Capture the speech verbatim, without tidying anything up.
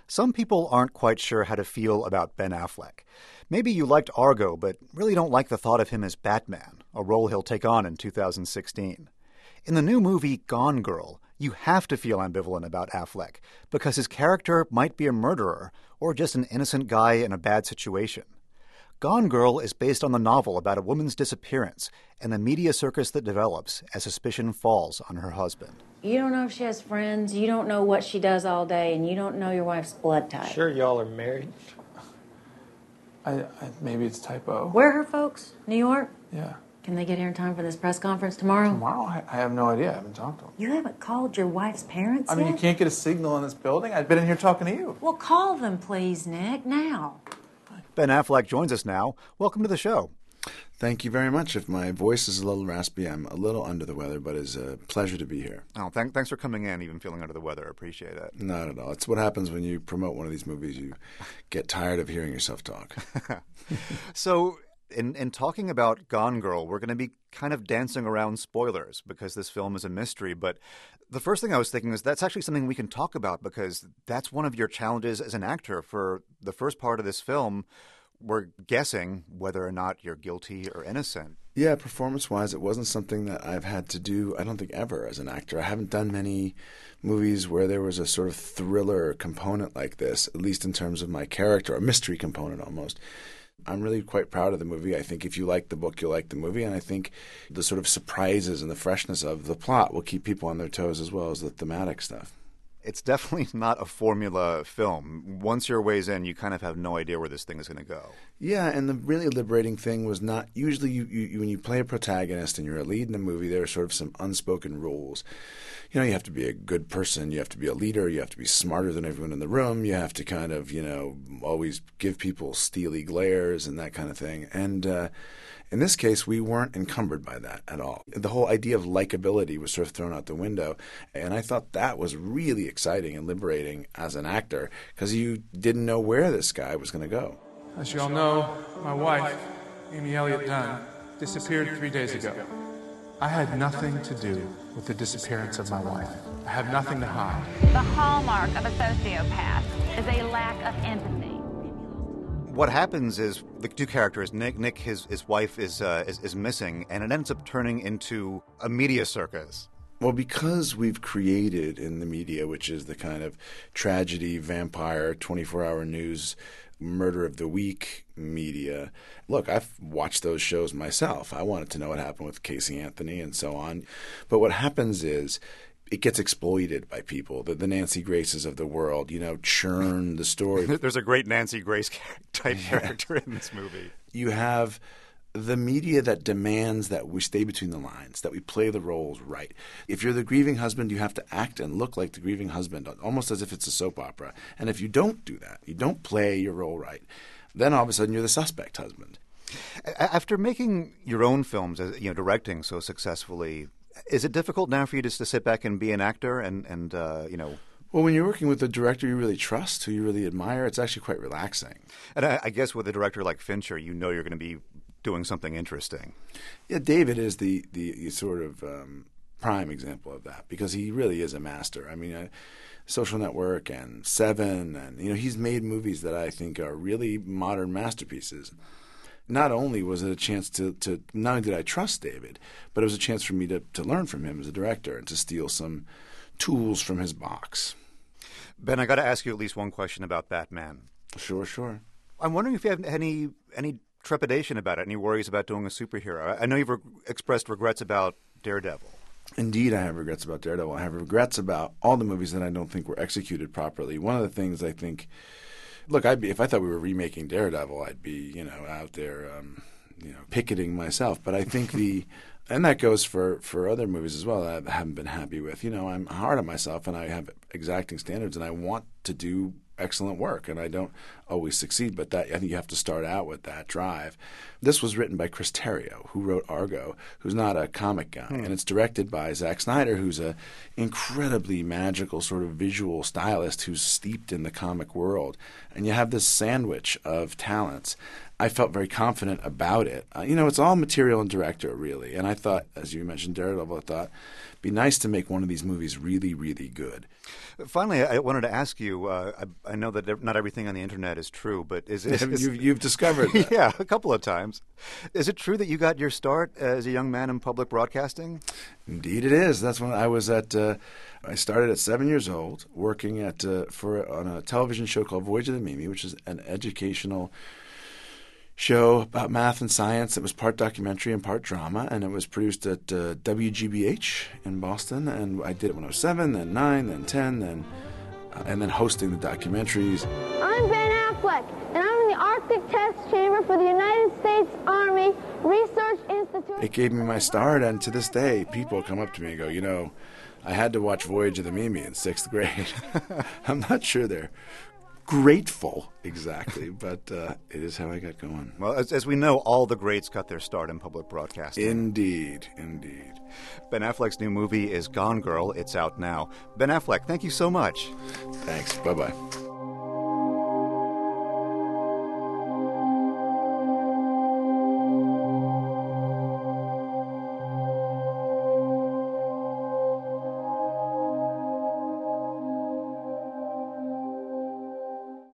Some people aren't quite sure how to feel about Ben Affleck. Maybe you liked Argo, but really don't like the thought of him as Batman, a role he'll take on in two thousand sixteen. In the new movie Gone Girl, you have to feel ambivalent about Affleck, because his character might be a murderer or just an innocent guy in a bad situation. Gone Girl is based on the novel about a woman's disappearance and the media circus that develops as suspicion falls on her husband. You don't know if she has friends, you don't know what she does all day, and you don't know your wife's blood type. Sure y'all are married? I, I maybe it's typo. Where are her folks? New York? Yeah. Can they get here in time for this press conference tomorrow? Tomorrow? I, I have no idea. I haven't talked to them. You haven't called your wife's parents I mean, yet? you can't get a signal in this building? I've been in here talking to you. Well, call them, please, Nick, now. Ben Affleck joins us now. Welcome to the show. Thank you very much. If my voice is a little raspy, I'm a little under the weather, but it's a pleasure to be here. Oh, thank, thanks for coming in, even feeling under the weather. I appreciate it. Not at all. It's what happens when you promote one of these movies. You get tired of hearing yourself talk. So in, in talking about Gone Girl, we're going to be kind of dancing around spoilers because this film is a mystery. But the first thing I was thinking is that's actually something we can talk about because that's one of your challenges as an actor. For the first part of this film, we're guessing whether or not you're guilty or innocent. Yeah, performance-wise, it wasn't something that I've had to do, I don't think, ever as an actor. I haven't done many movies where there was a sort of thriller component like this, at least in terms of my character, a mystery component almost. I'm really quite proud of the movie. I think if you like the book, you'll like the movie, and I think the sort of surprises and the freshness of the plot will keep people on their toes as well as the thematic stuff. It's definitely not a formula film. Once you're ways in, you kind of have no idea where this thing is going to go. Yeah, and the really liberating thing was not – usually you, you, you, when you play a protagonist and you're a lead in a movie, there are sort of some unspoken rules. You know, you have to be a good person. You have to be a leader. You have to be smarter than everyone in the room. You have to kind of, you know, always give people steely glares and that kind of thing. And uh, in this case, we weren't encumbered by that at all. The whole idea of likability was sort of thrown out the window. And I thought that was really exciting and liberating as an actor because you didn't know where this guy was going to go. As you all know, my wife, Amy Elliott Dunn, disappeared three days ago. I had nothing to do with the disappearance of my wife. I have nothing to hide. The hallmark of a sociopath is a lack of empathy. What happens is the two characters, Nick, Nick, his his wife is, uh, is is missing, and it ends up turning into a media circus. Well, because we've created in the media, which is the kind of tragedy, vampire, twenty-four hour news, murder of the week media. Look, I've watched those shows myself. I wanted to know what happened with Casey Anthony and so on. But what happens is it gets exploited by people. The, the Nancy Graces of the world, you know, churn the story. There's a great Nancy Grace type character in this movie. You have the media that demands that we stay between the lines, that we play the roles right. If you're the grieving husband, you have to act and look like the grieving husband, almost as if it's a soap opera. And if you don't do that, you don't play your role right, then all of a sudden you're the suspect husband. After making your own films, you know, directing so successfully, is it difficult now for you just to sit back and be an actor and, and uh, you know... Well, when you're working with a director you really trust, who you really admire, it's actually quite relaxing. And I, I guess with a director like Fincher, you know you're going to be doing something interesting. Yeah, David is the, the sort of um, prime example of that because he really is a master. I mean, uh, Social Network and Seven, and you know, he's made movies that I think are really modern masterpieces. Not only was it a chance to, to not only did I trust David, but it was a chance for me to, to learn from him as a director and to steal some tools from his box. Ben, I got to ask you at least one question about Batman. Sure, sure. I'm wondering if you have any any trepidation about it, any worries about doing a superhero. I know you've re- expressed regrets about Daredevil. Indeed, I have regrets about Daredevil. I have regrets about all the movies that I don't think were executed properly. One of the things I think, look, I'd be if I thought we were remaking Daredevil, I'd be you know out there, um, you know, picketing myself. But I think the and that goes for, for other movies as well that I haven't been happy with. You know, I'm hard on myself and I have exacting standards and I want to do excellent work, and I don't always succeed, but that I think you have to start out with that drive. This was written by Chris Terrio, who wrote Argo, who's not a comic guy, hmm. and it's directed by Zack Snyder, who's a incredibly magical sort of visual stylist who's steeped in the comic world. And you have this sandwich of talents. I felt very confident about it. Uh, you know, it's all material and director, really. And I thought, as you mentioned, Daredevil, I thought it'd be nice to make one of these movies really, really good. Finally, I wanted to ask you, uh, I, I know that not everything on the internet is true, but is it... Is, you've, you've discovered that. Yeah, a couple of times. Is it true that you got your start as a young man in public broadcasting? Indeed it is. That's when I was at... Uh, I started at seven years old working at uh, for on a television show called Voyage of the Mimi, which is an educational show about math and science. It was part documentary and part drama, and it was produced at uh, W G B H in Boston. And I did it when I was seven, then nine, then ten, then uh, and then hosting the documentaries. I'm Ben Affleck, and I'm in the Arctic Test Chamber for the United States Army Research Institute. It gave me my start, and to this day, people come up to me and go, you know, I had to watch Voyage of the Mimi in sixth grade. I'm not sure they're grateful exactly, but uh, it is how I got going. Well, as, as we know, all the greats got their start in public broadcasting. Indeed, indeed. Ben Affleck's new movie is Gone Girl. It's out now. Ben Affleck, thank you so much. Thanks. Bye-bye.